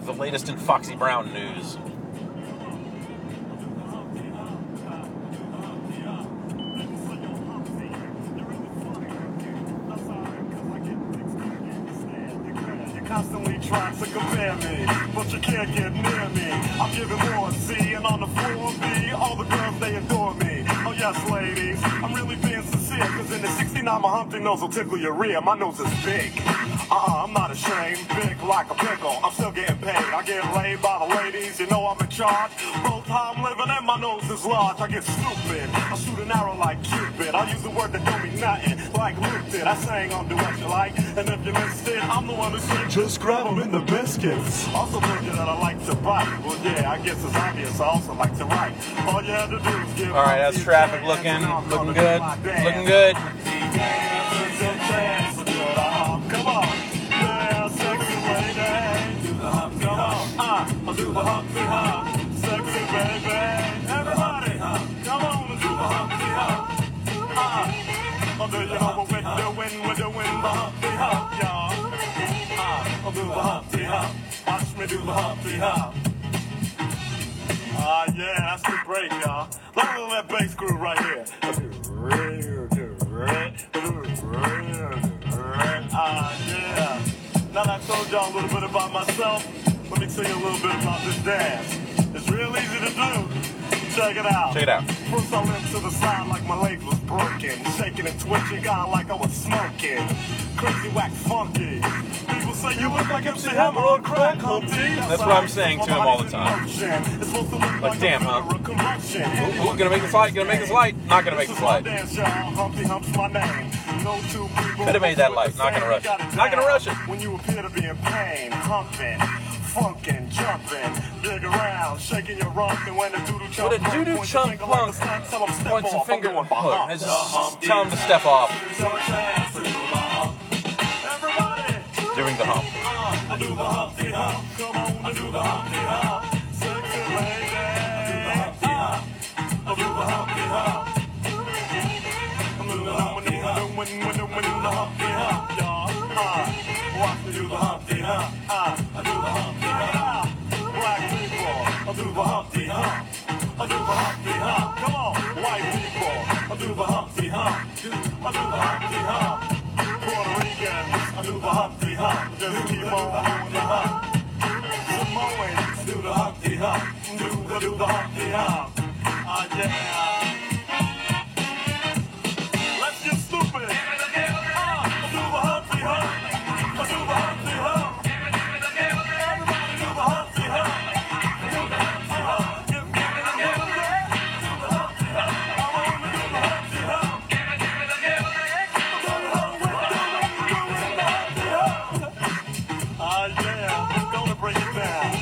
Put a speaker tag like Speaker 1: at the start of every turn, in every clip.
Speaker 1: the latest in Foxy Brown news.
Speaker 2: Constantly trying to compare me, but you can't get near me. I'm giving more C, and on the floor B, all the girls, they adore me. Oh yes, ladies, I'm really being sincere, cause in the 69 my Humpty nose will tickle your rear. My nose is big. I'm not ashamed, big like a pickle. I'm still getting paid. I get laid by the ladies, you know I'm in charge. Both how I'm living and my nose is large. I get stupid. I shoot an arrow like Cupid. I use a word that don't mean nothing, like Luke did. I sang on Do What You Like, and if you missed it, I'm the one who said just grab them in the biscuits. Also told you that I like to bite. Well, yeah, I guess it's obvious I also like to write. All you had to do is give.
Speaker 1: All right, that's Traffic looking good, looking good.
Speaker 2: Come on, yeah, sexy lady. Do the hump, come on, I'll do the humpty hump, sexy baby. Everybody, come on, do the humpty hump. I'll do you know we're doing the humpty hump, y'all. I'll do the humpty hump. Watch me do the humpty hump. Yeah, that's the break, y'all. Look at that bass groove right here. Yeah. Now that I told y'all a little bit about myself, let me tell you a little bit about this dance. It's real easy to do. Check it out.
Speaker 1: Check it out.
Speaker 2: First I limped to the side like my leg was broken. Shaking and twitching, got like I was smoking. Crazy, whack, funky. People say you look like MC Hammer on crack, Humpty.
Speaker 1: That's what I'm saying to him all the time. Like, damn, huh? Ooh, gonna make this light, gonna make this light. Not gonna make this light. Could have made that light. Not gonna rush it. Not gonna rush it.
Speaker 2: When you appear to be in pain, humping, funkin', jumping, dig around, shaking your rump, and when the doo-doo chump
Speaker 1: When a doo-doo chump punk points a finger,
Speaker 2: I'm going
Speaker 1: just tell him to step off. Doing the hump.
Speaker 2: I do the humpty hump. Come on, I do the humpty hump. Sexy lady. I do the humpty hump. I do the humpty hump. When the humpty hump, y'all. Watch me do the humpty hump. I do the humpty hump. Black people, I do the humpty hump. I do the humpty hump. Come on, white people, I do the humpty hump. I do the humpty hump. Puerto Ricans, I do the humpty hump. Just keep on doing the hump. Samoans, do the humpty hump. Do the humpty hump. Yeah. Let's get stupid. I do the humpty hump. I do the humpty hump. Everybody do the humpty hump. Do the humpty hump. Give me the humpty hump. I want to do the humpty hump. Yeah, gonna break it down.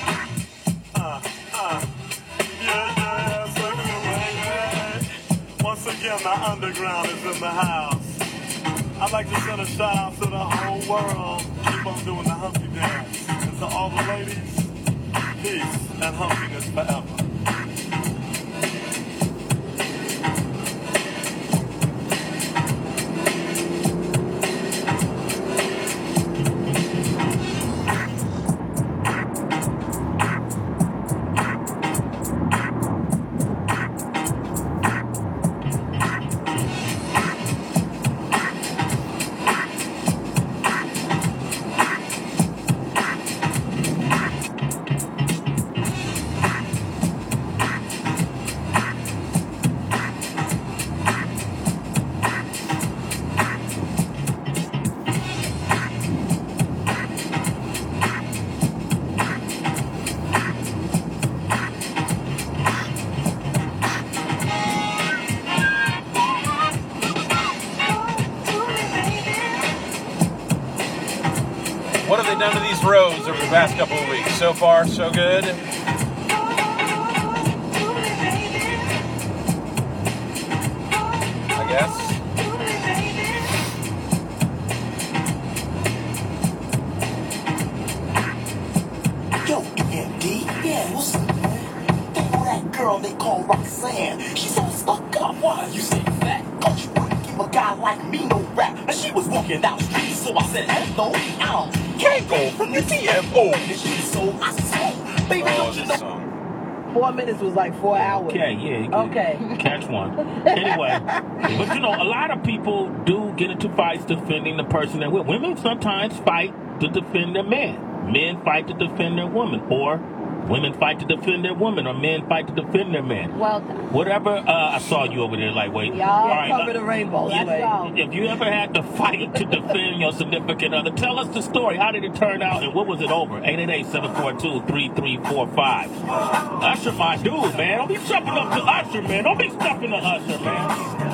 Speaker 2: Yeah, sexy lady. Once again, the underground is in the house. I'd like to send a shout out to the whole world. Keep on doing the humpty dance. And to all the ladies, peace and humpiness forever.
Speaker 1: What have they done to these roads over the past couple of weeks? So far, so good. I guess.
Speaker 3: Yo, MD, yeah, what's up, man? They know that girl they call Roxanne. She's all stuck up. Why you say that? Cause you wouldn't give a guy like me no rap. And she was walking down the street, so I said, hello,
Speaker 1: Can't go from the TMO.
Speaker 3: So I saw, baby,
Speaker 1: Oh,
Speaker 3: don't you
Speaker 1: this
Speaker 3: know?
Speaker 1: song.
Speaker 4: 4 minutes was like 4 hours.
Speaker 5: Okay, yeah.
Speaker 4: Okay.
Speaker 5: Catch one. Anyway, but you know, a lot of people do get into fights defending the person they're with. Women sometimes fight to defend their man. Men fight to defend their woman. Or women fight to defend their woman. Or men fight to defend their man.
Speaker 4: Well done.
Speaker 5: Whatever, I saw you over there like, wait.
Speaker 4: Y'all cover the rainbow.
Speaker 5: Yeah,
Speaker 4: Let's go.
Speaker 5: if you ever had to fight to defend your significant other, tell us the story. How did it turn out and what was it over? 888-742-3345. Usher, my dude, man. Don't be stepping up to Usher, man. Don't be stepping to Usher, man.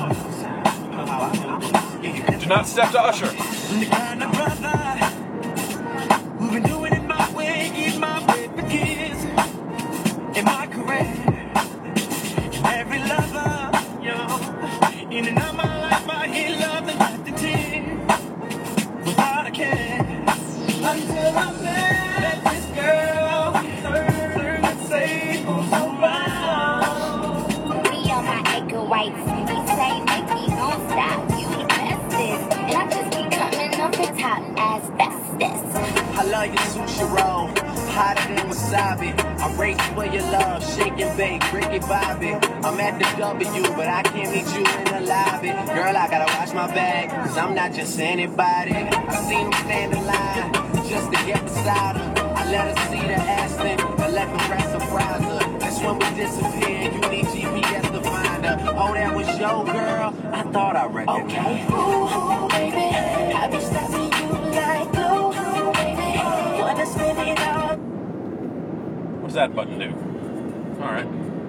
Speaker 1: Do not step to Usher.
Speaker 3: The kind of brother who've been doing it my way, eat my way for years. In my career, and every lover, yo, in and out my life, I hear love and not the tears. Without a care, until I met this girl, learn to say who's around.
Speaker 6: Me on my acre whites, he say make me gon' stop. You the bestest, and I just be coming up the top as bestest.
Speaker 4: I love your sushi roll, hotter than wasabi. I race for your love, shake and bake, Ricky Bobby. I'm at the W, but I can't meet you in the lobby. Girl, I gotta watch my bag, cause I'm not just anybody. I seen him stand in line, just to get beside her. I let her see the Aston, and let the rest surprise her. That's when we disappeared, you need GPS to find her. Oh, that was your girl? I thought I recognized.
Speaker 6: Okay, ooh, baby, I be studying you like glue, baby. Wanna spin it all.
Speaker 1: What does that button do? All right.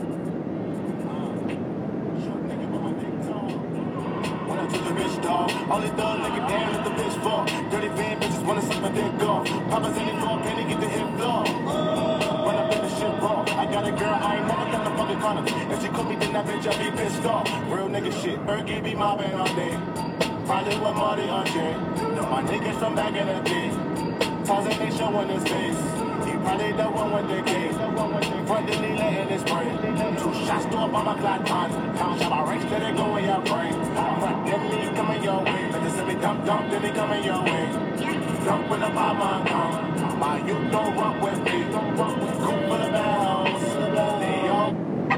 Speaker 2: When I took the bitch dog, all it done, like it down, let the bitch fall. Dirty van bitches wanna suck my dick off. Papa's in it for a penny, get the hip floor. Run up in the shit raw. I got a girl, I ain't never done the public economy. If she cook me, then that bitch, I be pissed off. Real nigga shit, Berkey be mobbing all day. Probably with Marty on Jay. Know my niggas from back in the day. Tarzan ain't showing his face. He probably the one with the case. Front the knee letting it spray. 2 shots to up on my clock on. Count up my ranks, let it go in your brain. Front then me coming your way. But this if me dump, then me coming your way. Dump with the mama come. My you don't rock with me. Cool for the bells. They all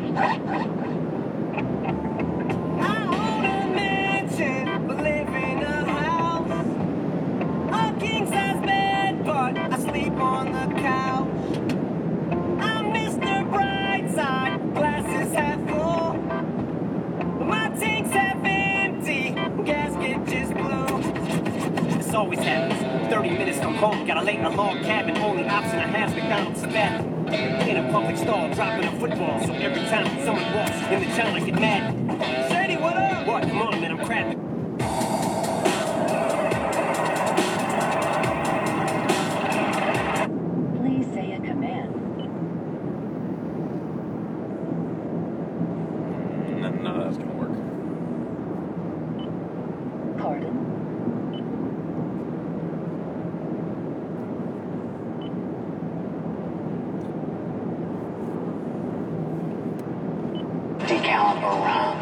Speaker 3: I own a mansion, but live in a house. A king-size bed, but I sleep on the couch. I'm Mr. Brightside, glasses half full. My tank's half empty, gasket just blue. This always happens. 30 minutes from home, got a late in a log cabin. Only option I have, McDonald's back. In a public stall, dropping a football. So every time someone walks in the town, I get mad. Shady, what up? What? Come on, man, I'm crapping.
Speaker 7: Please say a command.
Speaker 1: None of that's gonna work.
Speaker 7: Pardon?
Speaker 3: Decaliber round.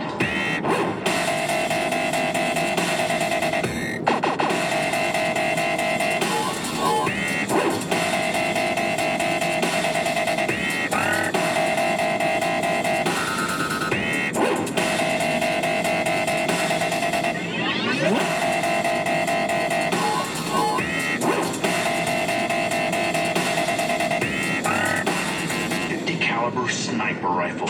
Speaker 8: .50 sniper rifle.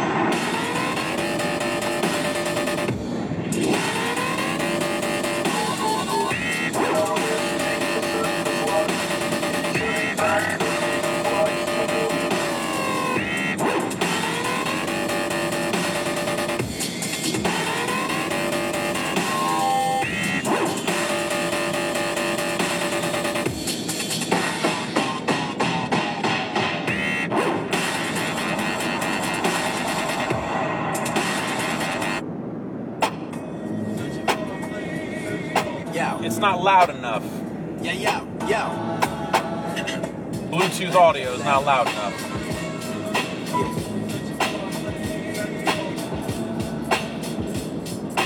Speaker 1: It's not loud enough.
Speaker 4: Yeah.
Speaker 1: Bluetooth audio is not loud enough.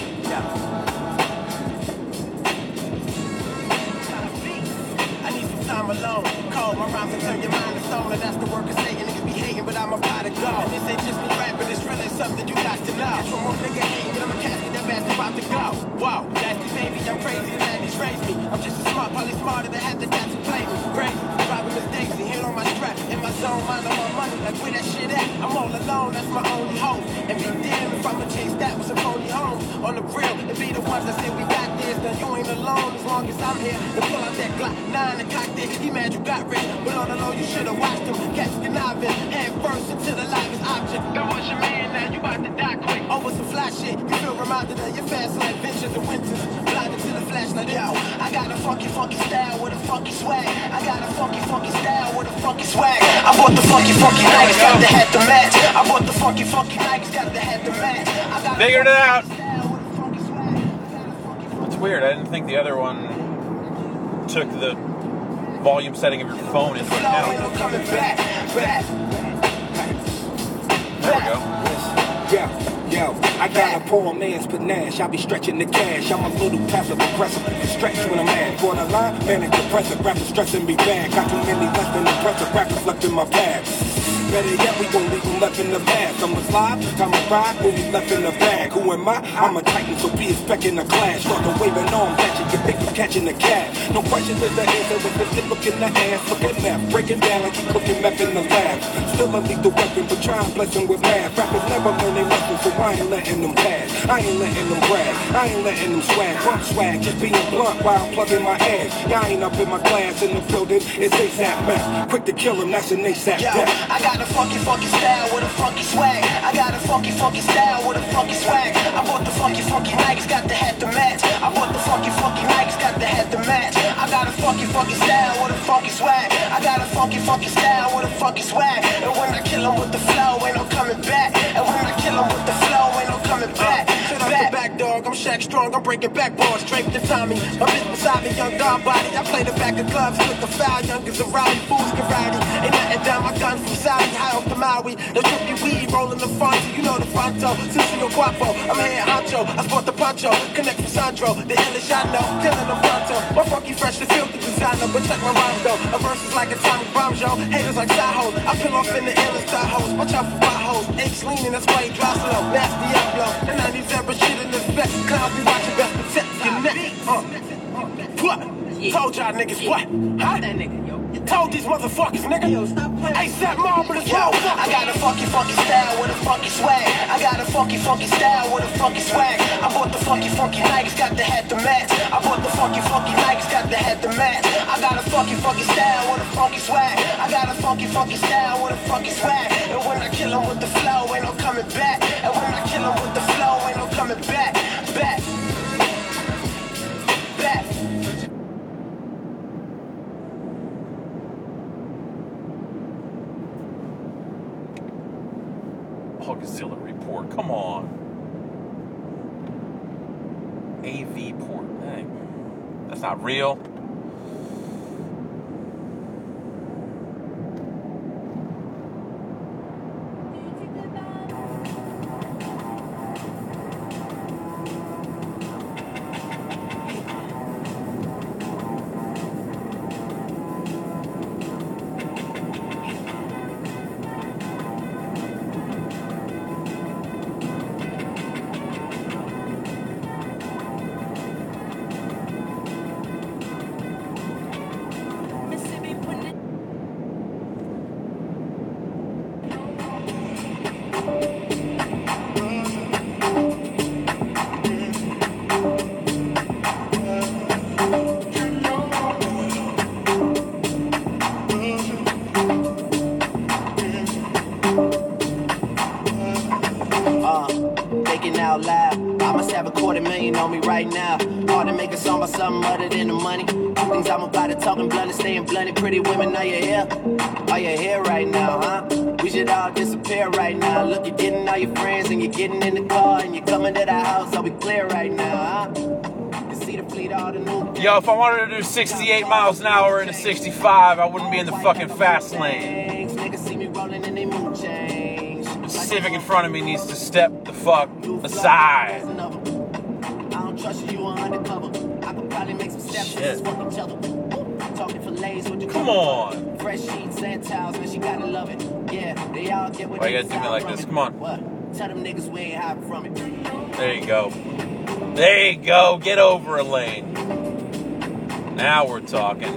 Speaker 3: I need some
Speaker 4: My rhymes will turn your mind to stone, and that's the work of Satan. Niggas be hating, but I'm about to go. And this ain't just me rapping, it's really something you got to know. From more nigga hating, but I'm a casket, that man's about to go. Whoa, nasty baby, I'm crazy, the daddy's raised me. I'm just a smart, probably smarter than half the cats who play me. Crazy, driving mistakes, and hit on my strap. In my zone, mind on my money, like where that shit at? I'm all alone, that's my only hope. And be damned if I'ma chase that with some phony homes. On the real, it be the ones that say we got this. Now you ain't alone as long as I'm here. To pull out that Glock 9 and cock it. He mad you got rich, but on the low you should've watched him. Catch the novice, head first into the livest object. That was your man, now you about to die quick. Over some fly shit, you feel reminded of your fast life ventures and winters. Blinded to the flashlight, yo. I got a funky style with a funky swag. I got a funky style with a funky swag. I bought the funky Nikes, got the hat to match. I bought the funky Nikes, got the hat to match. I got
Speaker 1: Figured it out.
Speaker 4: style with a funky swag.
Speaker 1: It's weird. I didn't think the other one took the volume setting of your phone into account. There we go.
Speaker 9: Yo, I got a poor man's panache. I be stretching the cash. I'm a little passive aggressive. You can stretch when I'm mad. Borderline, manic depressive. Rappers stressing me bad. Got too many less than impressive rappers left in my past. Better yet, we gon' leave them left in the past. I'm a slob, time to ride, who we left in the bag. Who am I? I'm a titan, so be expecting a clash. Start to waving arms at you, think I'm catching the cat. No question is the answer, with this good look in the ass. Look at math, breaking down like you cooking meth in the lab. Still a lethal weapon, but try and bless them with math. Rappers never learn their lesson, so I ain't letting them pass. I ain't letting them brag, I ain't letting them swag. Bump swag, just being blunt while I'm plugging my ass. Y'all ain't up in my class in the building, it's ASAP math. Quick to kill him, that's an ASAP death.
Speaker 4: I got a funky style with a funky swag. I got a funky style with a funky swag. I bought the funky Nikes, got the hat to match. I bought the funky Nikes, got the hat to match. I got a funky style with a funky swag. I got a funky style with a funky swag. And when I kill 'em with the flow, ain't no coming back. And when I kill 'em with the flow, ain't no coming back. Shut up the back dog, I'm Shaq Strong, I'm breaking backboards, draped in Tommy. My bitch beside me, young dog body. I play the back of gloves, with the foul, young as a rowdy, fools karate. Ain't nothing down my gun from Saudi, high off the Maui. The trippy weed rolling the front, you know the fronto. Sicilio Guapo, I'm head honcho. I sport the poncho, connect with Sandro. The illest I know, killing them pronto. My funky fresh to filthy designer, but check my rhymes though. A verse is like atomic bombs, yo. Haters like Tahoe. I peel off in the illest Tahoes. Watch out for potholes. H leaning, that's why he drops slow. Nasty upload. The 90s ever shit in this vest. Clowns be watching best protect your neck. What? Told y'all niggas what? Huh? Told these motherfuckers, nigga. ASAP Marvelous, yo. I got a funky style with a funky swag. I got a funky style with a funky swag. I bought the funky Nikes, got the hat to match. I bought the funky Nikes, got the hat to match. I got a funky style with a funky swag. I got a funky style with a funky swag. And when I kill 'em with the flow, ain't no coming back. And when I kill 'em with the flow, ain't no coming back. Back.
Speaker 1: Hogzilla report. Come on. AV port. Dang. That's not real.
Speaker 4: Out loud. I must have $250,000 on me right now. Hard to make a song about something other than the money. Two things I'm about to talking blunt and staying blunted. Pretty women, are you here? Are you here right now, huh? We should all disappear right now. Look, you're getting all your friends and you're getting in the car and you're coming to the house. Are we clear right now, huh? You see the fleet, all the new. Yo,
Speaker 1: if I wanted to do 68 miles an hour in a 65, I wouldn't be in the fucking fast lane.
Speaker 4: Niggas see me rolling in they mood change.
Speaker 1: Civic in front of me needs to step the fuck aside.
Speaker 4: I don't trust you, you are undercover. I could probably make some steps and fuck each other. I'm talking fillets with the
Speaker 1: Come on.
Speaker 4: fresh sheets and towels, man, she gotta love it. Yeah, they all get what
Speaker 1: Why you
Speaker 4: they
Speaker 1: gotta do me like this? Come on.
Speaker 4: What? Tell them niggas we ain't hiding from it.
Speaker 1: There you go. There you go. Get over, Elaine. Now we're talking.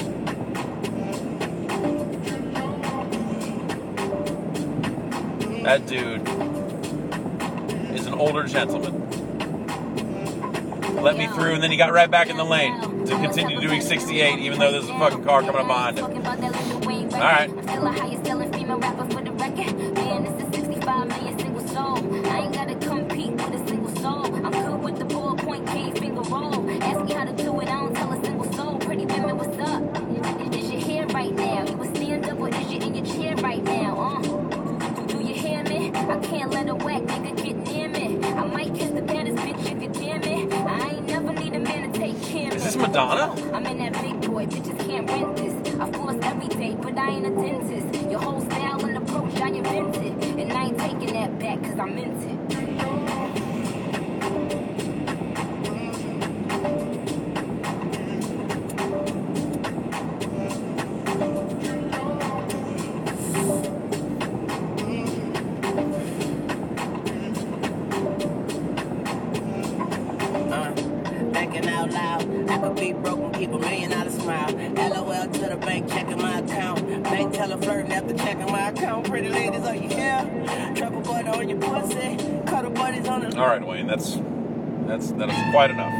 Speaker 1: That dude is an older gentleman. Let me through, and then he got right back in the lane to continue doing 68, even though there's a fucking car coming up behind him. All right.
Speaker 6: I ain't gotta compete with a single soul. I'm good with the ballpoint, cane finger roll. Ask me how to do it, I don't tell a single soul. Pretty women, what's up? Is your hair right now? You a stand up or is you in your chair right now? Do you hear me? I can't let a whack nigga get near me. I might kiss the baddest bitch if you dare me. I ain't never need a man to take care of me.
Speaker 1: Is this Madonna?
Speaker 6: I'm in that big boy, bitches can't rent this. I floss every day, but I ain't a dentist. Your whole style and approach, I invented. And I ain't taking that back, cause I meant it.
Speaker 4: Thinking out loud, I could be broke and keep $1 million smile. LOL to the bank, checking my account. Bank teller flirting after checking my account. Pretty ladies, are you here? Trouble butter on your pussy. Cuddle buddies on the.
Speaker 1: All right, Wayne. That is quite enough.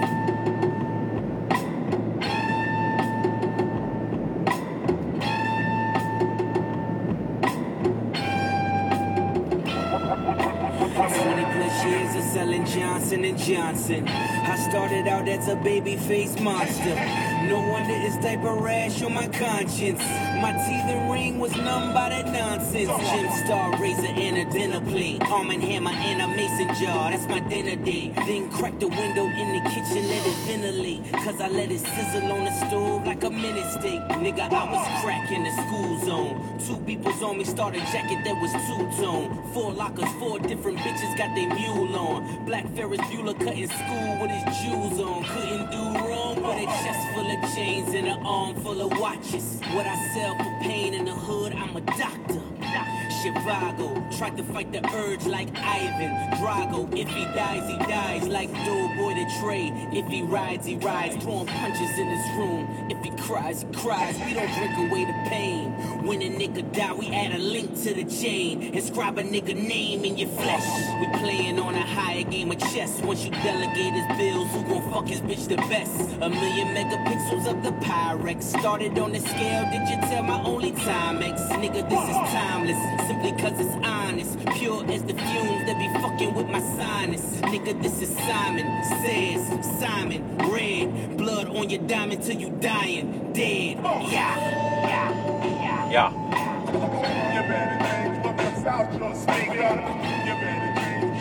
Speaker 10: Years of selling Johnson & Johnson. I started out as a baby face monster. No wonder it's diaper rash on my conscience. My teeth and ring was numb by that nonsense. Gym star, razor, and a dinner plate. Arm and hammer and a mason jar, that's my dinner date. Then crack the window in the kitchen, let it ventilate. Cause I let it sizzle on the stove like a mini steak. Nigga, I was cracking the school zone. 2 peoples on me, started jacket that was 2-tone. 4 lockers, 4 different bitches got their mule on. Black Ferris Bueller cutting school with his jewels on. Couldn't do wrong with a chest full of chains and an arm full of watches. What I sell for pain in the hood, I'm a doctor. Chivago, tried to fight the urge like Ivan Drago. If he dies like Doughboy the Trey. If he rides, throwing punches in his room. If he cries, he cries. We don't drink away the pain. When a nigga die, we add a link to the chain. Inscribe a nigga name in your flesh. We playing on a higher game of chess. Once you delegate his bills, who gon' fuck his bitch the best? 1 million megapixels of the Pyrex. Started on the scale, did you tell my only Timex? Nigga, this is timeless. Simply cause it's honest. Pure as the fumes that be fucking with my sinus. Nigga, this is Simon Says, Simon Red. Blood on your diamond till you dying dead. Yeah.
Speaker 2: You better change from the south, just speak up. You better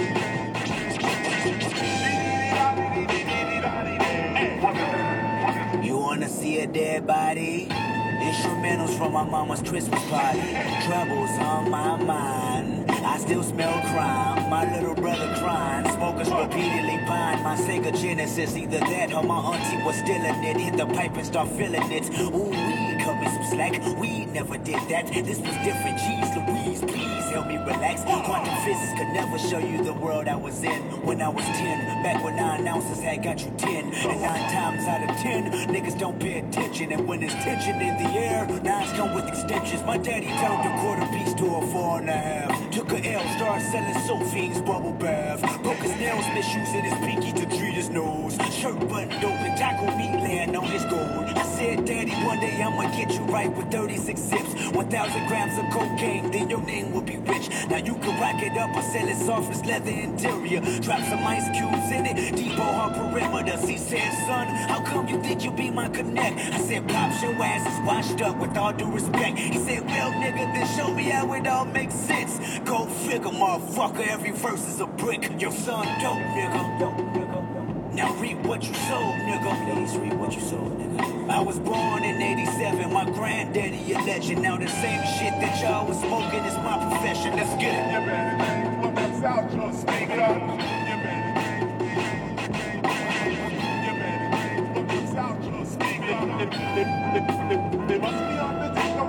Speaker 2: change.
Speaker 10: You wanna see a dead body? Instrumentals from my mama's Christmas party. Troubles on my mind. I still smell crime. My little brother crying. Smokers repeatedly pine. My Sega Genesis, either that or my auntie was still in it. Hit the pipe and start feeling it. Ooh, we cut me some slack. We never did that. This was different. Jeez Louise, please help me relax. Quantum physics could never show you the world I was in when I was 10. Back when 9 ounces had got you 10. And 9 times out of 10, niggas don't pay attention. And when there's tension in the air, 9s come with extensions. My daddy turned a quarter piece to a 4.5. Took a L, started selling Sophine's bubble bath. Broke his nails, misusing his pinky to treat his nose. Shirt buttoned open, tackle meat laying on his gold. I said, Daddy, one day I'ma get you right with 36 zips. 1,000 grams of cocaine, then your name will be rich. Now you can rack it up or sell it soft as leather interior. Drop some ice cubes in it, depot her perimeter. He said, son, how come you think you be my connect? I said, Pops, your ass is washed up with all due respect. He said, well, nigga, then show me how it all makes sense. Go figure, motherfucker, every verse is a brick. Your son dope, nigga. Now read what you sold, nigga. Please read what you sold, nigga. I was born in 87, my granddaddy a legend. Now the same shit that y'all was smoking is my profession. Let's get it.
Speaker 2: You better change from the south, just speak up. You better change from the south, just speak up. They must be on the disco.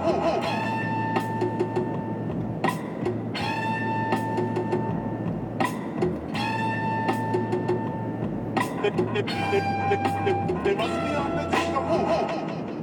Speaker 2: They must be on the disco.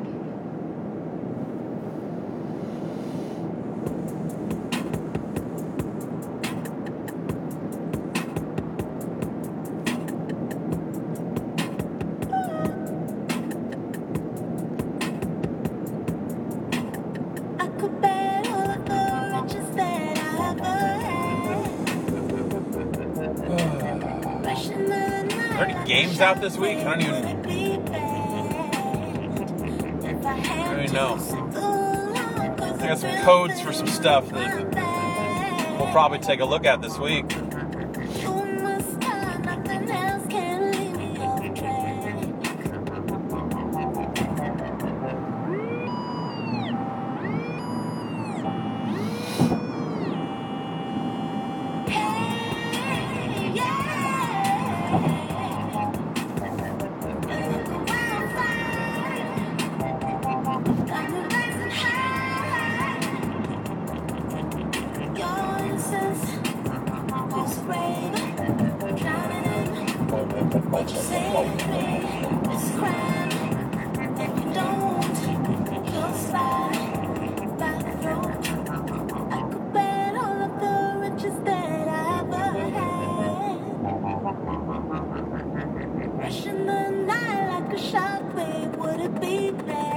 Speaker 6: I could bet all of the riches that I ever had.
Speaker 1: Are there any games out this week? I don't even know. I got some codes for some stuff that we'll probably take a look at this week.
Speaker 3: Rushing the night like a shockwave, would it be bad?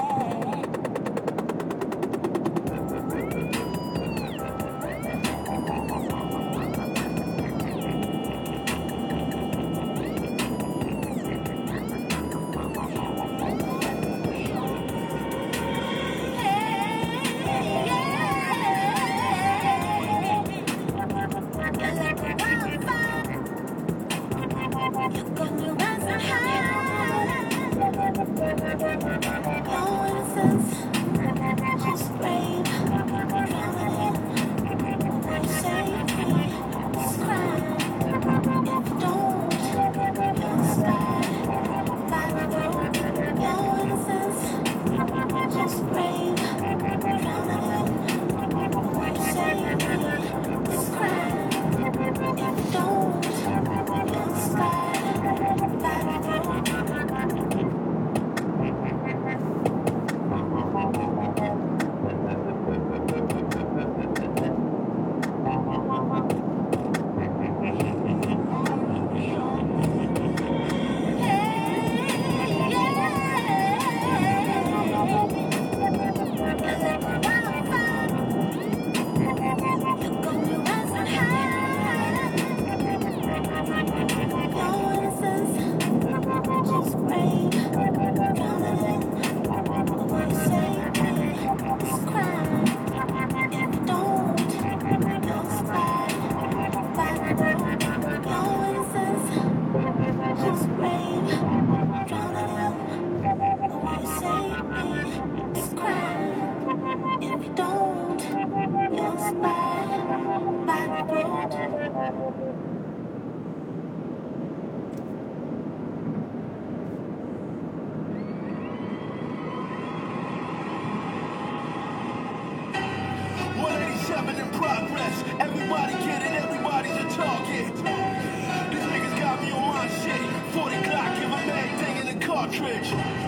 Speaker 2: In progress, everybody get it, everybody's a target. These niggas got me on my shit. 40 Glock, give them everything in the cartridge.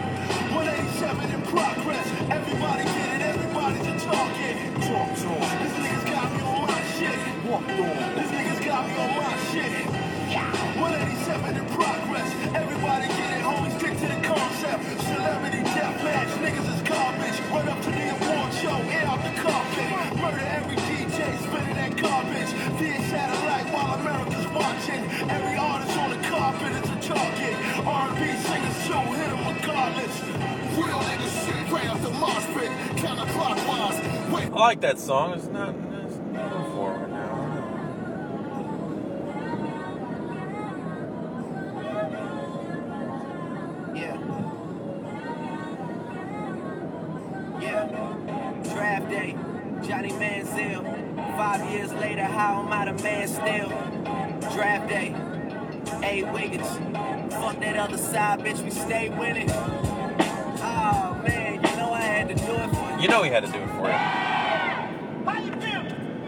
Speaker 2: 187 in progress, everybody get it, everybody's a target. Talk to 'em. These niggas got me on my shit. Walk on. These niggas got me on my shit. 187 in progress, everybody get it, homie, stick to the concept. Celebrity deathmatch, niggas is garbage. Run up to the award show, air out the carpet. Murder every DJ, spinning that garbage. Via satellite while America's watching. Every artist on the carpet is a target. R&B singers too, hit them regardless. Real niggas shit, right off the mosh pit, counterclockwise. Wait.
Speaker 1: I like that song. It's not forward now.
Speaker 4: Draft day, Johnny Manziel. 5 years later, how am I the man still? Draft day, A. Wiggins. Fuck that other side, bitch, we stay winning. Oh man, you know I had to do it for you.
Speaker 1: You know he had to do it for you.
Speaker 2: How you feel?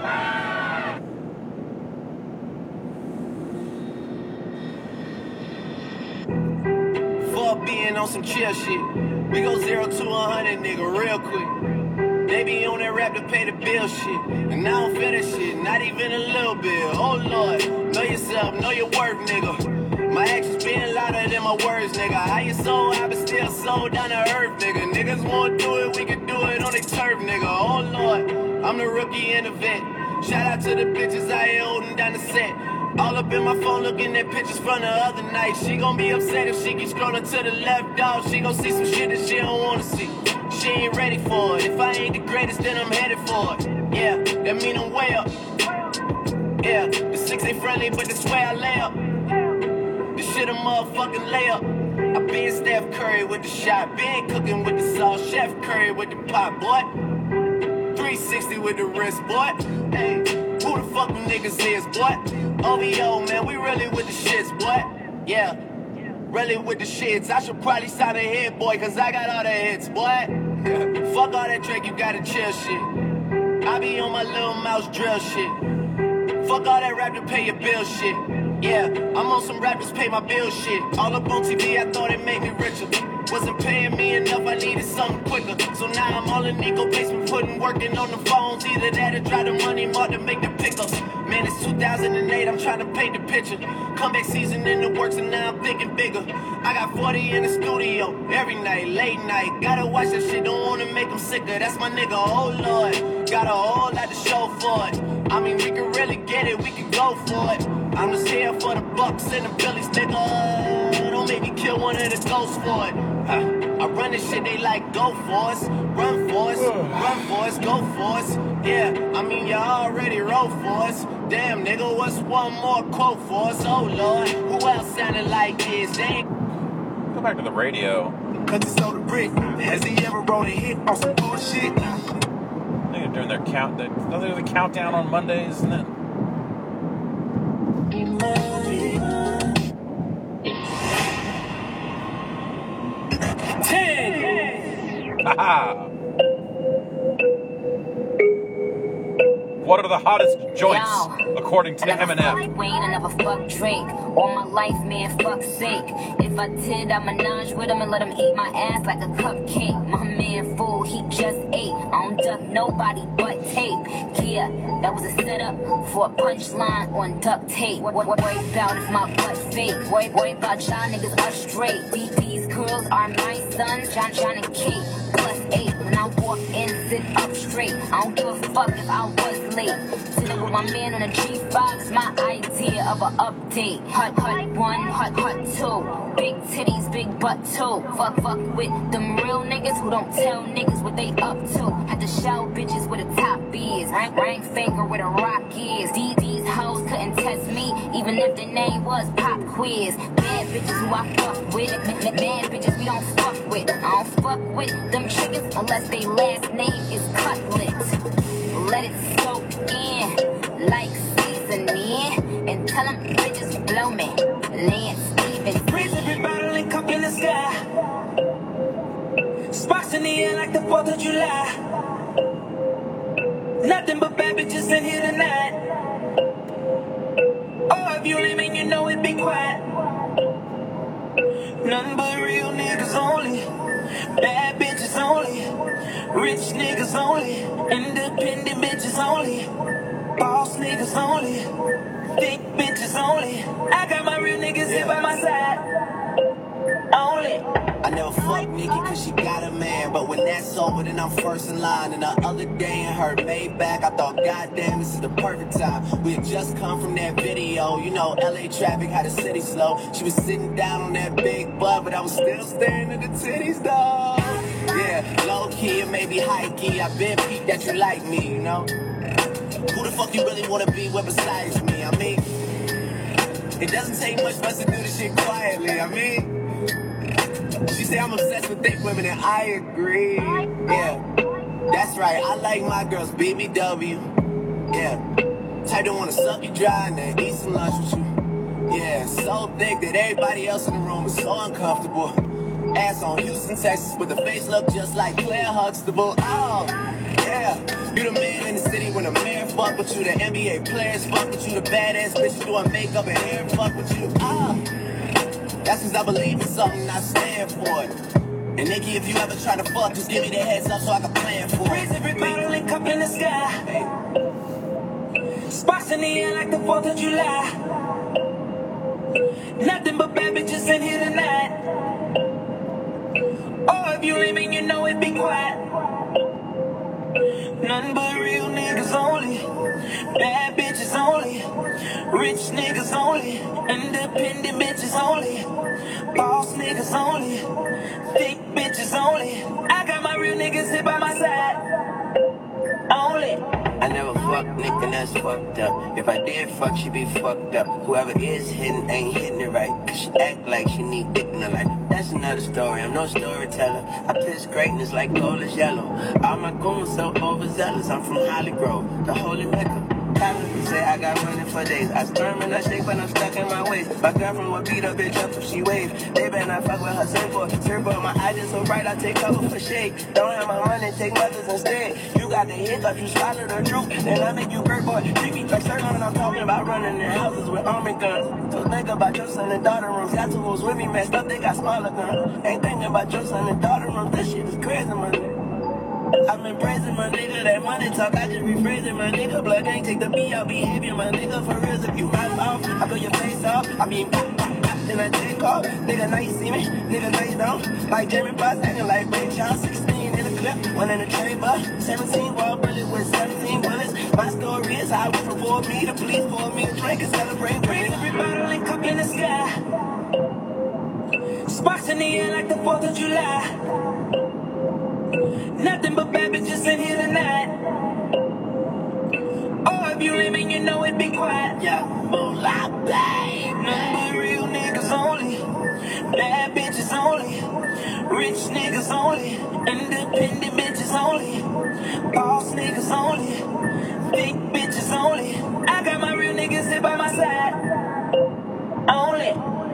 Speaker 4: For being on some chill shit. We go 0 to 100, nigga, real quick. They be on that rap to pay the bill shit. And I don't feel that shit, not even a little bit. Oh Lord, know yourself, know your worth, nigga. My actions being louder than my words, nigga. How you sold, I been still sold down to earth, nigga. Niggas won't do it, we can do it on the turf, nigga. Oh Lord, I'm the rookie and the vet. Shout out to the bitches out here holding down the set. All up in my phone looking at pictures from the other night. She gon' be upset if she keeps scrolling to the left, dog. She gon' see some shit that she don't wanna see. She ain't ready for it. If I ain't the greatest, then I'm headed for it. Yeah, that mean I'm way up. Yeah, the 6 ain't friendly, but this way I lay up. This shit a motherfucking layup. I been Steph Curry with the shot, been cooking with the sauce, Chef Curry with the pot, boy. 360 with the wrist, boy. Hey, who the fuck them niggas is, boy? OVO, man, we really with the shits, boy. Yeah, really with the shits. I should probably sign a hit, boy, cause I got all the hits, boy. Fuck all that Drake, you gotta chill shit. I be on my little mouse drill shit. Fuck all that rap to pay your bill shit. Yeah, I'm on some rappers pay my bill shit. All up on TV, I thought it made me richer. Wasn't paying me enough, I needed something quicker. So now I'm all in Nico basement, working on the phones. Either that or try the money mark to make the pickups. Man, it's 2008, I'm trying to paint the picture. Comeback season in the works and now I'm thinking bigger. I got 40 in the studio, every night, late night. Gotta watch that shit, don't wanna make them sicker. That's my nigga, oh Lord. Got a whole lot to show for it. I mean, we can really get it, we can go for it. I'm just here for the bucks and the billies, nigga. Don't make me kill one of the ghosts for it. I run this shit, they like, go for us. Run for us, run for us, go for us. Yeah, I mean, you already wrote for us. Damn, nigga, what's one more quote for us? Oh, Lord, who else sounded like this? They ain't...
Speaker 1: Go back to the radio.
Speaker 4: Cause it's so the brick. Has he ever wrote a hit on some bullshit?
Speaker 1: I think they're doing their don't they do the countdown on Mondays, isn't it?
Speaker 10: 10.
Speaker 1: Haha. What are the hottest joints, according to Eminem?
Speaker 6: Wayne, I never fuck Drake. All my life, man, fuck's sake. If I did, I'd menage with him and let him eat my ass like a cupcake. My man fool, he just ate. I don't duck nobody but tape. Yeah, that was a setup for a punchline on duct tape. Worry about if my butt fake. Worry about y'all niggas are straight. These girls are my sons, John and Kate. +8 when I walk in, sit up straight. I don't give a fuck if I was late. Sitting with my man on a G5 is my idea of an update. Hut 1, hut 2. Big titties, big butt too. Fuck with them real niggas who don't tell niggas what they up to. Had to show bitches where the top is. Ring finger where the rock is. These hoes couldn't test me, even if the name was Pop Quiz. Bad bitches who I fuck with. Mad bitches we don't fuck with. I don't fuck with them chickens unless they last name is Cutlet. Let it soak in like seasoning. And tell them bitches blow me. Lance Stevens.
Speaker 10: Raise every bottle and cup in the sky. Sparks in the air like the 4th of July. Nothing but bad bitches in here tonight. Oh, if you leave me, you know it be quiet. Nothing but real niggas only. Bad bitches only. Rich niggas only. Independent bitches only. Boss niggas only. Thick bitches only. I got my real niggas here by my side. Only.
Speaker 4: I never fucked Nikki cause she got a man. But when that's over, then I'm first in line. And the other day in her Maybach, I thought, goddamn, this is the perfect time. We had just come from that video. You know, LA traffic had the city slow. She was sitting down on that big butt, but I was still staring at the titties, dog. Yeah, low key or maybe high key. I been peeped that you like me, you know? Who the fuck you really wanna be with besides me? I mean, it doesn't take much for us to do this shit quietly, I mean. She say I'm obsessed with thick women, and I agree. Yeah, that's right. I like my girls BBW. Yeah, type don't wanna suck you dry and then eat some lunch with you. Yeah, so thick that everybody else in the room is so uncomfortable. Ass on Houston, Texas, with a face look just like Claire Huxtable. Oh, yeah. You the man in the city when the mayor fuck with you. The NBA players fuck with you. The badass bitches doing makeup and hair fuck with you. Ah, that's because I believe in something, I stand for it. And nigga, if you ever try to fuck, just give me the heads up so I can plan for it.
Speaker 10: Raise every bottle and cup in the sky. Sparks in the air like the 4th of July. Nothing but bad bitches in here tonight. Oh, if you leaving, you know it, be quiet. Nothing but real niggas only. Bad bitches only. Rich niggas only. Independent bitches only. Boss niggas only. Thick bitches only. I got my real niggas here by my side. Only.
Speaker 4: I never fuck nigga, that's fucked up. If I did fuck, she be fucked up. Whoever is hitting ain't hitting it right. Cause she act like she need dick in her life. That's another story, I'm no storyteller. I piss greatness like gold is yellow. All my goons so overzealous, I'm from Holly Grove, the holy Mecca. Cops say I got running for days. I storm and I shake, but I'm stuck in my ways. My girlfriend will beat a bitch up if she wave. They better not fuck with her surfboard. My eyes just so bright, I take cover for shade. Don't have my money, take mothers instead. You got the hiccup, you swallow the truth. Then I make you great boy. Treat me like Sherlock, I'm talking about running in houses with army guns. So think about your son and daughter rooms. Got two rules with me messed up, they got smaller guns. Ain't thinking about your son and daughter rooms. This shit is crazy, man. I've been praising my nigga, that money talk, I just rephrasing my nigga. Blood gang, take the B out behavior, my nigga. For real, if you mouth off, I blow your face off. I mean, then I take off. Nigga, now you see me, nigga, now you don't. Like Jamie Foxx, acting like Ray Charles. 16 in the clip, one in the chamber. 17 wall bullet with 17 bullets. My story is how I went from 4 me to police, 4 me to drink and celebrate.
Speaker 10: Raise every bottle and cup in the sky. Sparks in the air like the 4th of July. Nothing but bad bitches in here tonight. Oh, if you leaving, you know it, be quiet.
Speaker 4: Yeah, moolah, babe.
Speaker 10: Nothing but real niggas only. Bad bitches only. Rich niggas only. Independent bitches only. Boss niggas only. Thick bitches only. I got my real niggas here by my side. Only.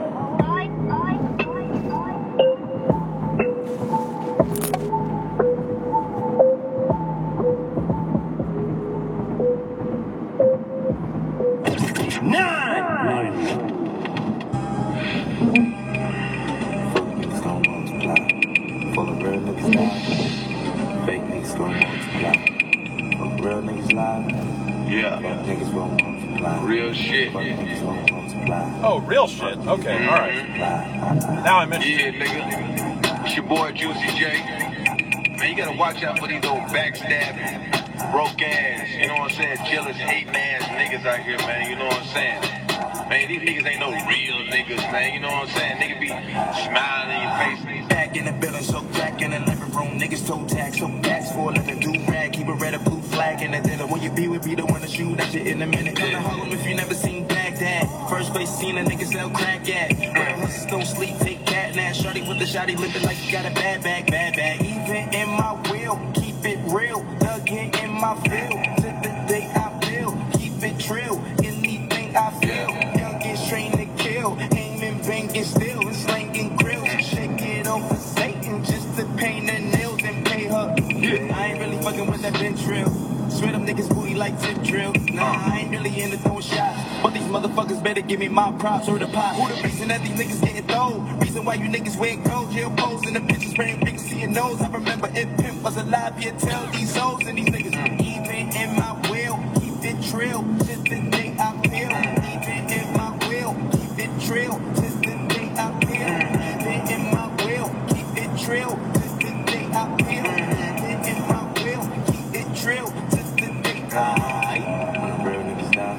Speaker 8: Real shit.
Speaker 1: Oh, real shit. Okay, all right. Now I'm interested.
Speaker 8: Yeah, nigga. It's your boy Juicy J. Man, you gotta watch out for these old backstabbing, broke ass, you know what I'm saying, jealous, hating ass niggas out here, man, you know what I'm saying? Man, these niggas ain't no real niggas, man, you know what I'm saying? Niggas be smiling in your face.
Speaker 11: Back in the building, so crack in the living room, niggas toe tag, so gas for a living do-rag, keep a red or blue flag in the dinner. When you be with me, the one to shoot at you in a minute. Come to Harlem if you never seen Baghdad. First place seen a nigga sell crack at. Real hustlers don't sleep, take cat now. Shorty with the shotty living like you got a bad bag, bad bag. Even in my wheel, keep it real. Dug in my field, to the day I feel. Keep it trill, anything I feel. Youngest trained to kill, aiming, banging still, and slanging grills. Shake it over Satan just to paint the nails and pay her. I ain't really fucking with that bench drill. Swear them niggas booty like tip drill. Nah, I ain't really into throwing shots. But these motherfuckers better give me my props or the pot. Who the reason that these niggas getting thrown? Reason why you niggas wear gold, jail pose, and the bitches spraying pics to your nose. I remember if Pimp was alive, he'd tell these souls and these niggas. Even in my will, keep it trill, just the day I feel. Even in my will, keep it trill, just the day I feel. Even in my will, keep it trill, just the day I feel. Even in my will, keep it trill, just the day I feel. When the real niggas die.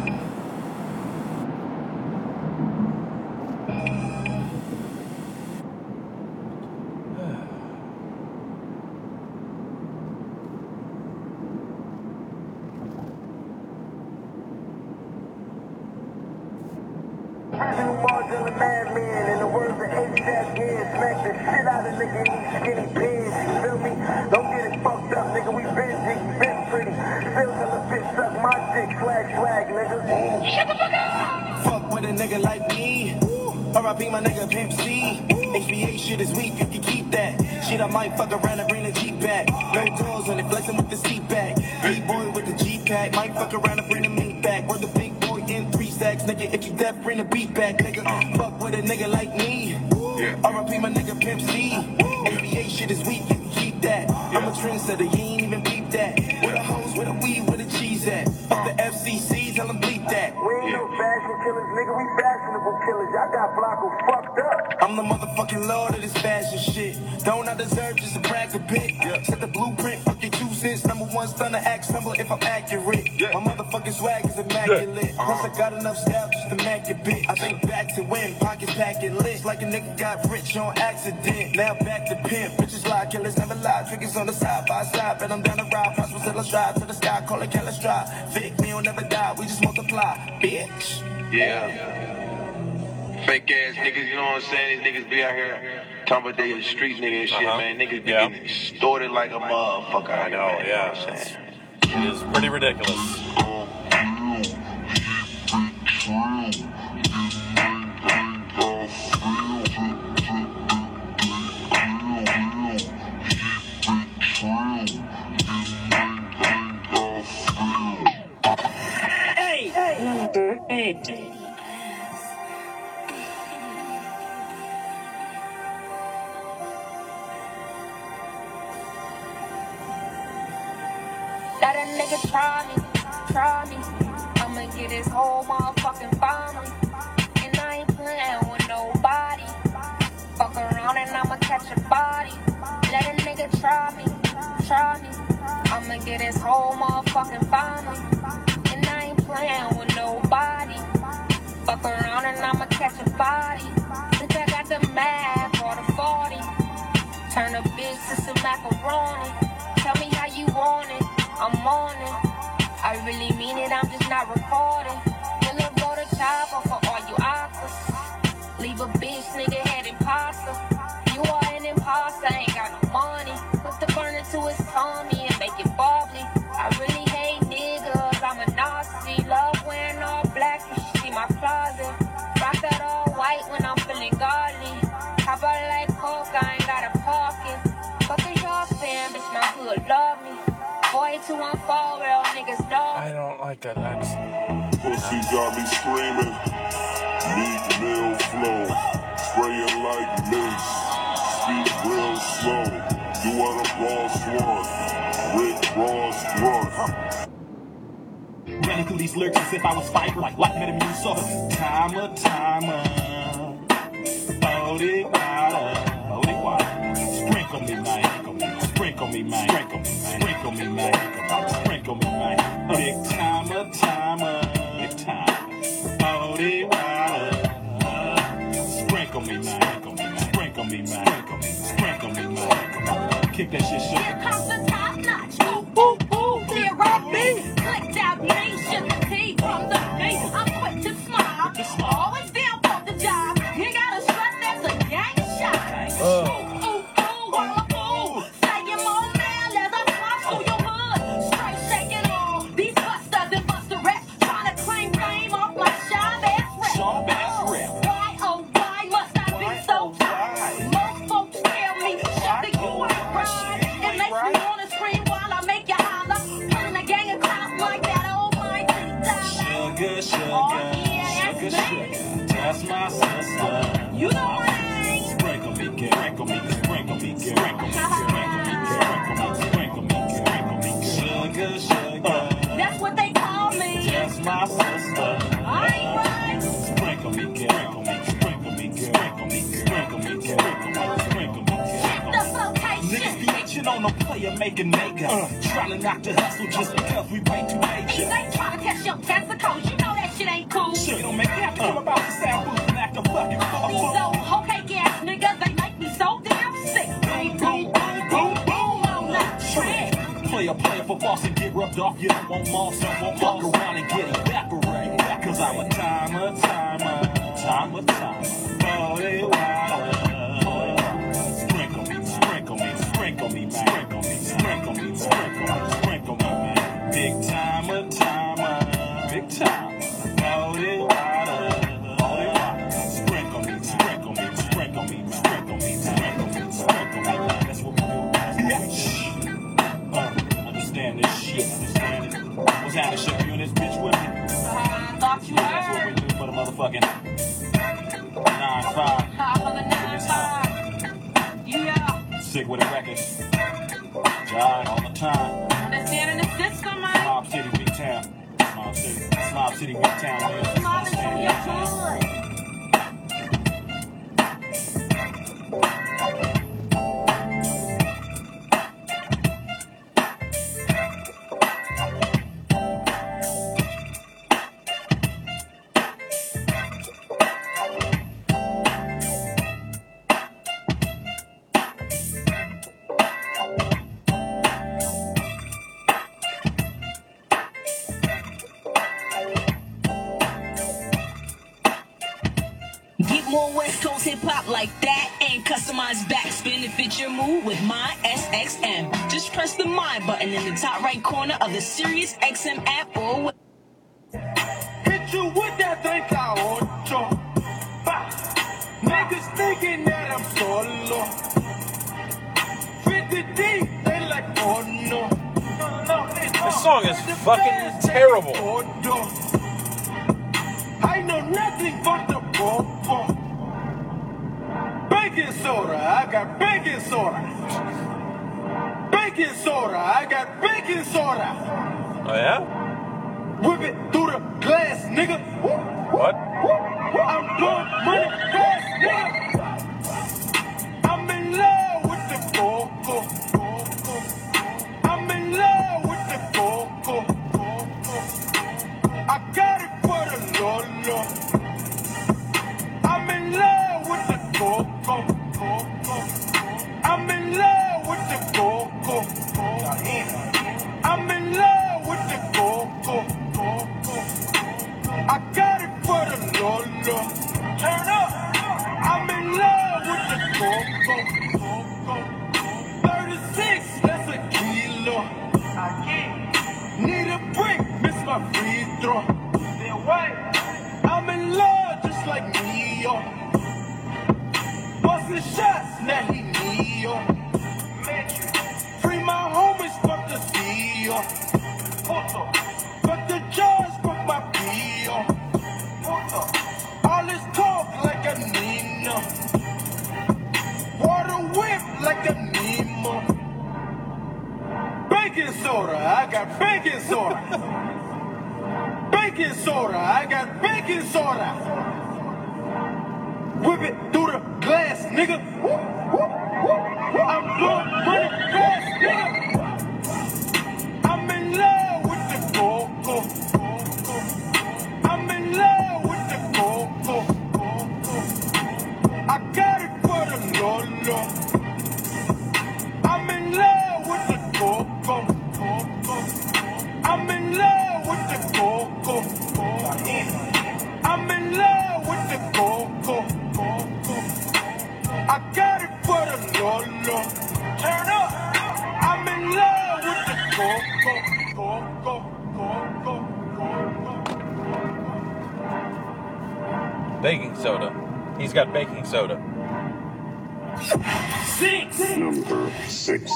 Speaker 12: Madman, in the words of ASAP, smack the shit out of nigga in these skinny pants, you feel me? Don't get it fucked up, nigga, we been dick, we been pretty. Still tell a bitch suck my dick, swag, nigga. Shut the fuck up!
Speaker 11: Fuck with a nigga like me. R.I.P. my nigga Pimp C. HB NBA shit is weak, you can keep that. Shit, I might fuck around and bring the Jeep back. No doors when they flexing with the seat back. Big boy with the G-pack, might fuck around and bring the meat back. We're the big boy in 3 stacks, nigga. If you deaf, bring the beat back, nigga. Fuck with a nigga like me. R.I.P. my nigga Pimp C. NBA shit is weak, you can keep that. I'm a trendsetter, you ain't even peep that. Where the hoes, where the weed, where the cheese at? Fuck the FCC, tell them bleep that.
Speaker 12: We ain't no fashion killers, nigga. We fashionable killers. Y'all got Flocko fucked up.
Speaker 11: I'm the motherfucking lord of this fashion shit. Don't I deserve just to brag a bit? Set the blueprint, fuck your 2 cents. Number 1 stunner, act simple if I'm accurate. My motherfucking swag is immaculate. Plus I got enough style just to mac your bit. I think back to when, pockets packing lit. Like a nigga got rich on accident. Now back to pimp, bitches lie, killers never lie. Triggers on the side by side, but I'm down the ride. Prosper till I strive to the sky, call it Calistride. Vic, we don't never die, we just multiply, bitch.
Speaker 8: Yeah. Fake ass niggas, you know what I'm saying? These niggas be out here talking about they a street nigga and shit, man. Niggas be getting extorted like a motherfucker. I know, man,
Speaker 1: yeah.
Speaker 8: You know what I'm saying?
Speaker 1: It is pretty ridiculous.
Speaker 3: Hey.
Speaker 13: Let a nigga try me. I'ma get his whole motherfucking family. And I ain't playing with nobody. Fuck around and I'ma catch a body. Let a nigga try me. I'ma get his whole motherfucking family. And I ain't playing with nobody. Fuck around and I'ma catch a body. Since I got the mag or the 40. Turn a bitch to some macaroni. Tell me how you want it. I'm on it. I really mean it, I'm just not recording. We'll go to chopper for all you offers. Leave a bitch, nigga, head imposter. You are an imposter, ain't got no money. Put the burner to his tummy and make it bubbly. I really hate niggas, I'm a Nazi. Love wearing all black, you should see my closet. Rock that all white when I'm feeling godly. How about like coke, I ain't got a pocket. Fuck is y'all saying, bitch, my hood love me. Boy, 214, real niggas know.
Speaker 1: I don't like that accent.
Speaker 2: Pussy got me screaming. Meat meal flow. Spraying like mace. Speak real slow. You are the boss one. Rick Ross run.
Speaker 5: Running through these lyrics as if I was Viper, like Metamuse. So, timer. Hold it water. Sprinkle me, man. Sprinkle me, man. Big timer. Big time. Hold it water. Sprinkle me, man. Kick that shit, shit.
Speaker 6: Here comes the top notch. Ooh, there I be. Clicked out nation. See from the base. I'm quick to smile. Always down for the job. You gotta stress that's a gang shot.
Speaker 5: That's my sister.
Speaker 6: You know what I mean?
Speaker 5: Sprinkle me. Sugar.
Speaker 6: That's what they call me.
Speaker 5: That's my sister.
Speaker 6: I ain't right.
Speaker 5: Sprinkle me. Niggas be itching on a player making nigga. Trying to knock the hustle just because we pay too
Speaker 6: Niggas
Speaker 5: major.
Speaker 6: ain't trying to catch your cancer codes. You know that shit ain't cool.
Speaker 5: Shit don't make me have to come about the sound booth and act a fucking fool.
Speaker 6: These old okay ass niggas, they make me so damn sick. Boom on that track.
Speaker 5: Play a player for boss and get rubbed off. You don't want moss, don't want walk around and get evaporated. Cause I'm a timer. Oh, they wild. Sprinkle me, man. Big timer. Oh, they wild. Sprinkle me, man.
Speaker 9: sick with a record. Jive all the time.
Speaker 13: Understand in the system, man.
Speaker 9: Mob City, big town. Mob City, big town.
Speaker 13: Mob is on your hood.
Speaker 14: More West Coast hip hop like that and customized backspin to fit your mood with my SXM. Just press the My button in the top right corner of the Sirius XM app or
Speaker 2: Hit you with that thing called Ocho. Niggas thinking that I'm solo. 50 deep, they like, oh no.
Speaker 1: This song is fucking terrible.
Speaker 2: I know nothing but the popo. Baking soda, I got baking soda. Baking soda, I got baking soda.
Speaker 1: Oh yeah?
Speaker 2: Whip it through the glass, nigga.
Speaker 1: What?
Speaker 2: I'm blowing money fast, nigga. I'm in love with the coco. I'm in love with the coco. I got it for the Lolo. I'm in love with the coco. I'm in love with the coco. I'm in love with the coco. I got it for the Lolo. Turn up. I'm in love with the coco. 36, that's a kilo. Need a break, miss my free throw. I'm in love just like Neo. Bustin' shots, now he Neo. Free my homies, fuck the CEO. But the judge broke my PO. All this talk like a Nino. Water whip like a Nemo. Baking soda, I got baking soda. Baking soda, I got baking soda. Whip it through the glass, nigga. I'm blowing money fast, nigga. I'm in love with the coco. I'm in love with the coco. I got it for the Lolo. I'm in love with the coco. I'm in love with the coco. I'm in love with the coco. I got it for the Lolo. Turn up. I'm in love with the coco.
Speaker 1: Baking soda. He's got baking soda.
Speaker 2: 6.
Speaker 15: Number 6.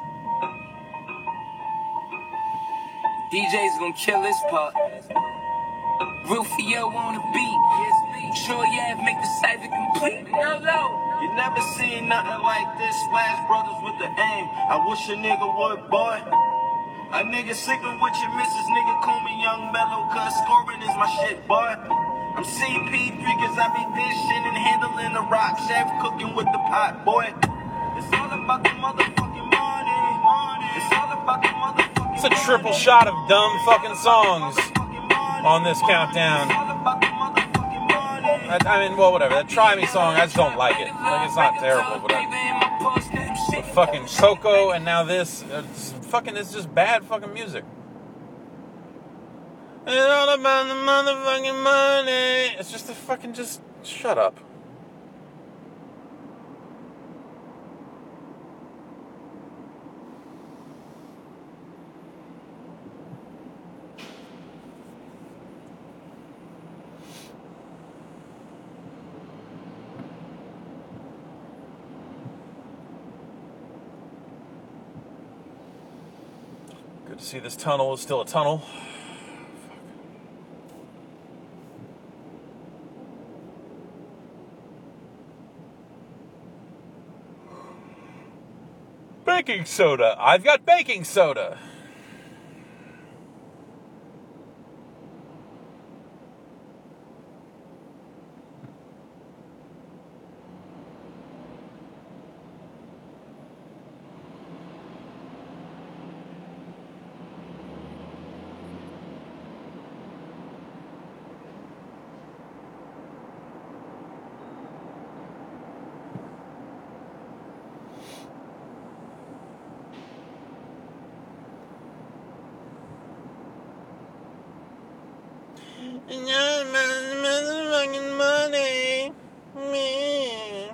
Speaker 10: DJ's gonna kill this part. Rufio on the beat. Sure, yeah, make the cipher complete.
Speaker 11: You never seen nothing like this. Splash Brothers with the aim. I wish a nigga would, boy. A nigga sleeping with your missus, nigga call me Young Mellow, cause scoring is my shit, boy. I'm CP3 cause I be dishing and handling the rock, chef cooking with the pot, boy. It's all about the motherfucking money. It's all about the motherfucking
Speaker 1: It's a triple shot of dumb fucking songs on this countdown. I mean, well, whatever. That Try Me song, I just don't like it. Like, it's not terrible, but fucking Coco and now this, it's just bad fucking music. It's all about the motherfucking money. It's just just shut up. Good to see this tunnel is still a tunnel. baking soda. I've got baking soda. Motherfucking money. Me.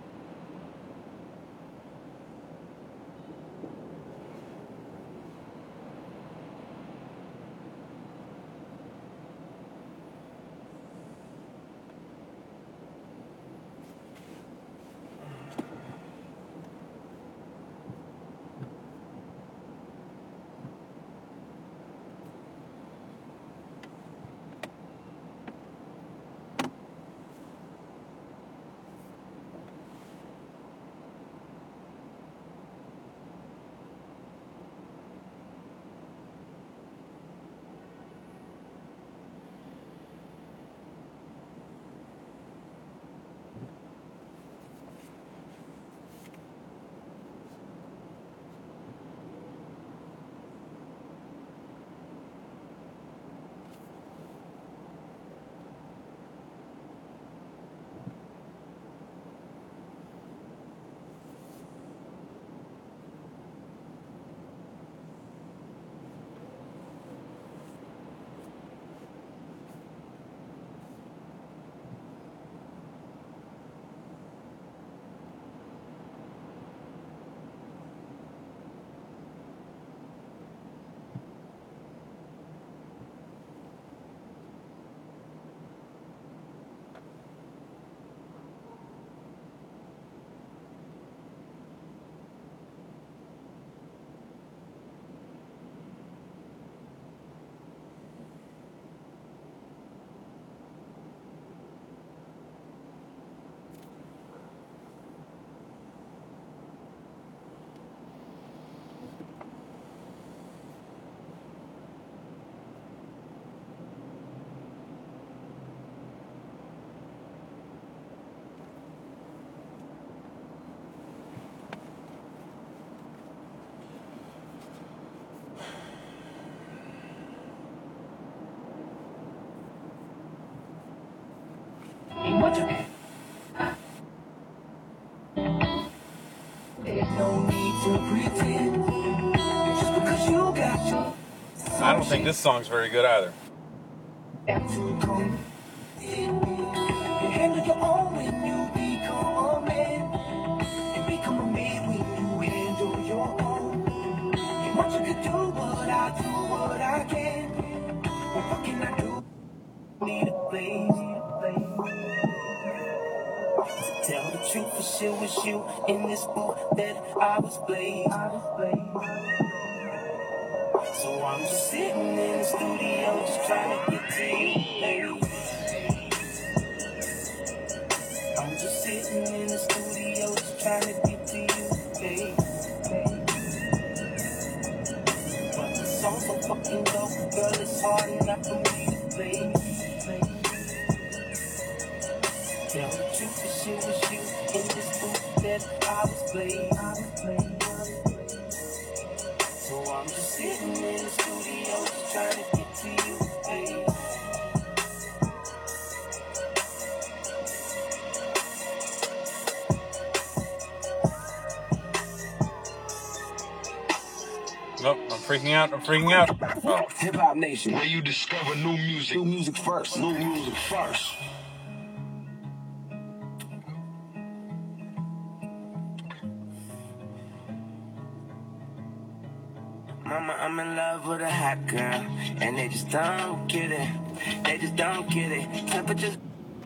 Speaker 1: I don't think this song's very good either.
Speaker 10: Tell the truth, for sure was you in this book that I was playing. So I'm just sitting in the studio, just trying to get to you, baby. I'm just sitting in the studio, just trying to get to you, baby. But the song's so fucking dope, girl, it's hard enough for me to play. Tell the truth, for sure was you in this book that I was playing. So I'm just sitting in the studio, just trying to get to you, babe.
Speaker 1: Nope, I'm freaking out. Oh.
Speaker 9: Hip Hop Nation,
Speaker 8: where you discover new music.
Speaker 9: New music first.
Speaker 8: New music first.
Speaker 10: Mama, I'm in love with a hot girl, and they just don't get it. They just don't get it. Temperatures.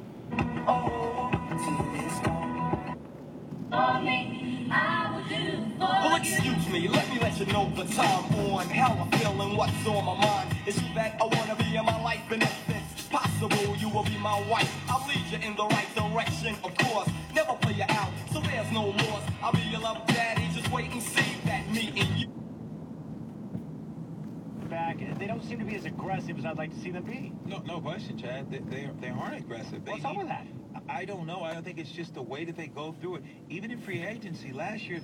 Speaker 15: Well, excuse me, let me let you know the time on how I feel and what's on my mind. It's you that I wanna be in my life, and if it's possible, you will be my wife. I'll lead you in the right direction, of course. Never play you out, so there's no loss. I'll be your love daddy, just wait and see that.
Speaker 16: don't seem to be as aggressive as I'd like to see them be.
Speaker 17: No question, Chad. They aren't aggressive.
Speaker 16: What's up with that?
Speaker 17: I don't know. I don't think it's just the way that they go through it. Even in free agency last year.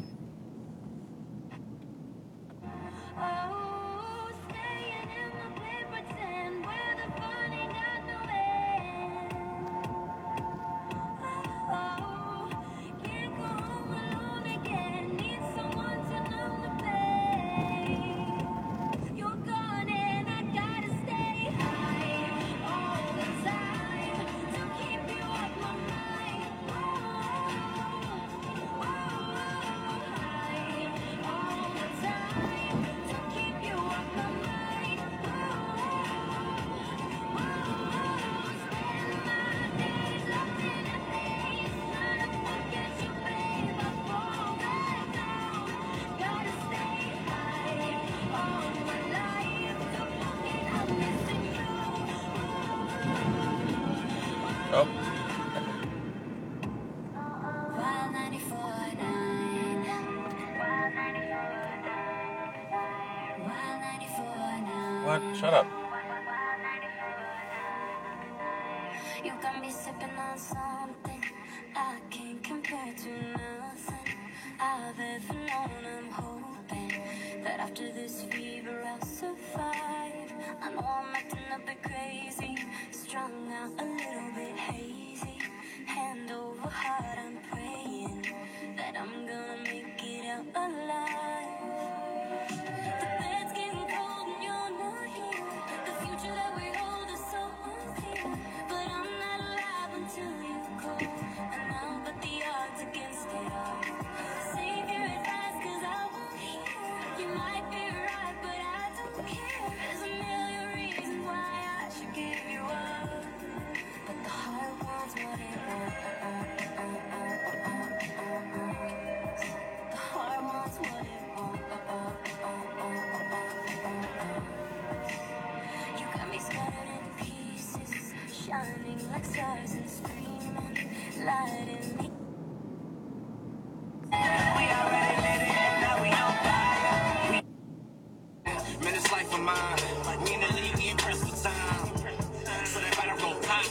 Speaker 6: Oh, staying in the play pretend where the fun ain't got no end. Oh, can't go home alone again. Need someone to numb the pain. You're gone and I gotta stay high all the time to keep you off my mind. High all the time to keep you off my mind. Spend my days up in a haze, trying to forget you, babe. I fall back down. Gotta stay high all my life to forget I'm missing you.
Speaker 1: Oh.
Speaker 6: Wild 94.9. Wild 94.9.
Speaker 1: What? Shut up.
Speaker 6: You got me sipping on something I can't compare to nothing I've ever known. I'm hoping that after this fever I'll survive. I know I'm acting a bit crazy, strung out a little bit hazy. Hand over heart, I'm praying that I'm gonna make it out alive. The bed's getting cold and you're not here. The future that we hold is so unclear. But I'm not alive until you call. And I'll bet the odds against it all. Save your advice, cause I won't hear. You might be right, but I don't care. There's a million reasons why I should give you up. But the heart wants what it wants. The heart wants what it wants. You got me scattered in pieces, shining like stars and screaming, lighting me.
Speaker 4: We already lit it, and now we on fire. Man, this life of mine. Me and the league, we in crystal time. So that I don't go pop.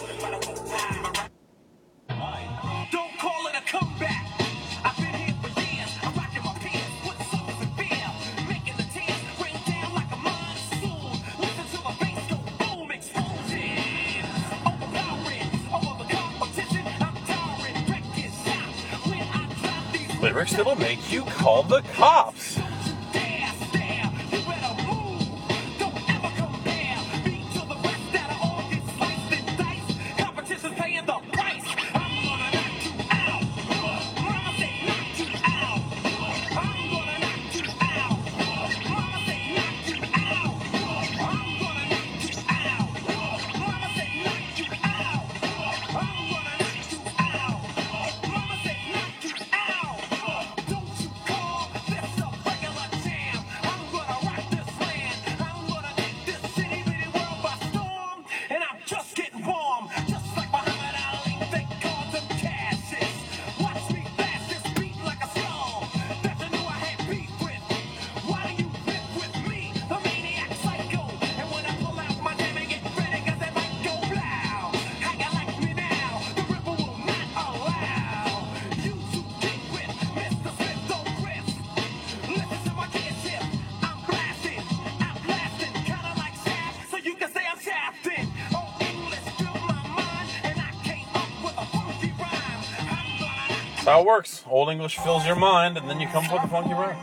Speaker 15: Don't call it a comeback. I've been here for years. I'm rocking my pants with suckers and fear. Making the tears rain down like a monsoon. Listen to my bass go boom, explosion. Overpowering, over the competition. I'm towering, wrecking shop. When I drop these
Speaker 1: Lyrics that'll make you call the cops.
Speaker 15: dare stare, you better move. Don't ever compare me to the rest that are all get sliced and diced. Competition's paying the price. I'm gonna knock you out. Mama say knock you out. I'm gonna knock you out. Mama say knock you out. I'm gonna knock you out. Mama say knock you out. I'm gonna knock you out. Mama say knock you out. Don't you call this a regular jam. I'm gonna rock this land. I'm gonna take this city bitty world by storm. And I'm just getting warm. Just like Muhammad Ali, they call them Cassius. Watch me blast this beat like a storm. That you knew I had beef with. Why do you rip with me, the maniac psycho? And when I pull out my jam and get ready, cause that might go loud. How you like me now? The ripper will not allow you to get with Mr. Smith, don't Chris. Listen to my kidship. I'm blasting, kinda like Shaft, so you can say I'm shafting. Oh, English fill my mind, and I came up with a funky rhyme. I'm gonna
Speaker 1: That's how it works. Old English fills your mind, and then you come up with a funky rhyme.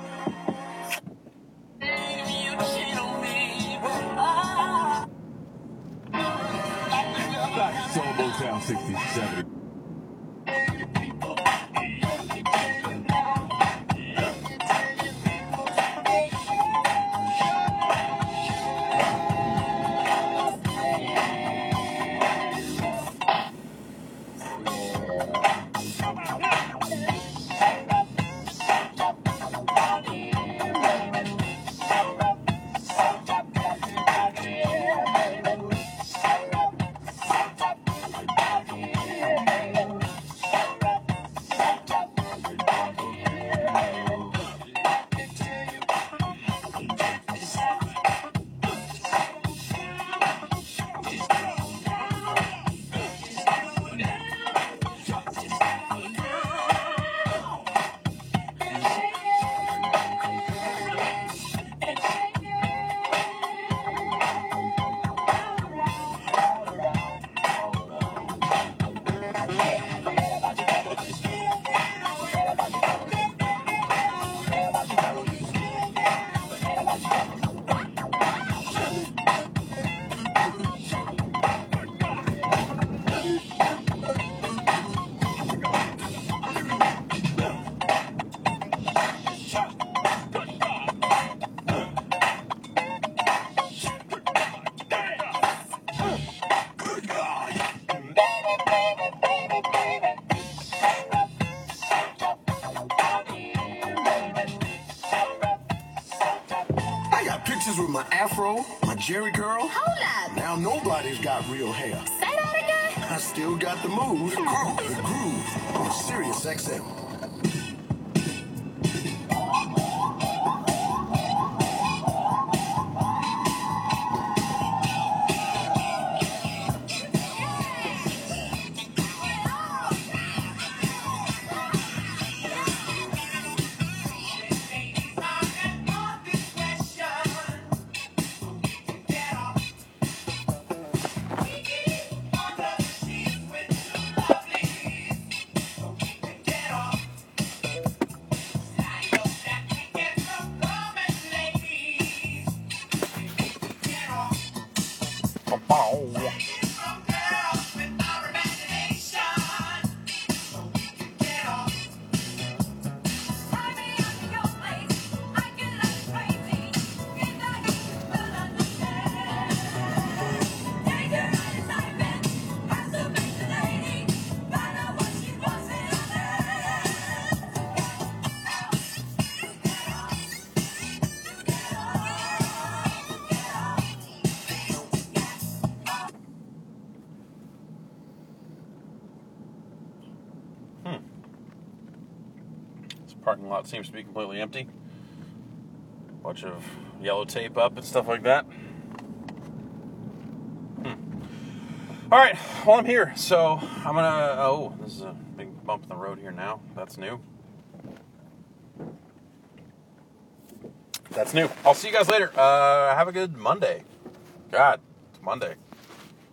Speaker 2: Soul Motown 67.
Speaker 18: with my afro, my Jerry curl.
Speaker 6: Hold up.
Speaker 18: Now nobody's got real hair.
Speaker 6: Say that again.
Speaker 18: I still got the moves, the groove on Sirius XM.
Speaker 1: Parking lot seems to be completely empty. Bunch of yellow tape up and stuff like that. All right, well, I'm here, so I'm gonna. Oh, this is a big bump in the road here now. That's new. That's new. I'll see you guys later. Have a good Monday. God, it's Monday.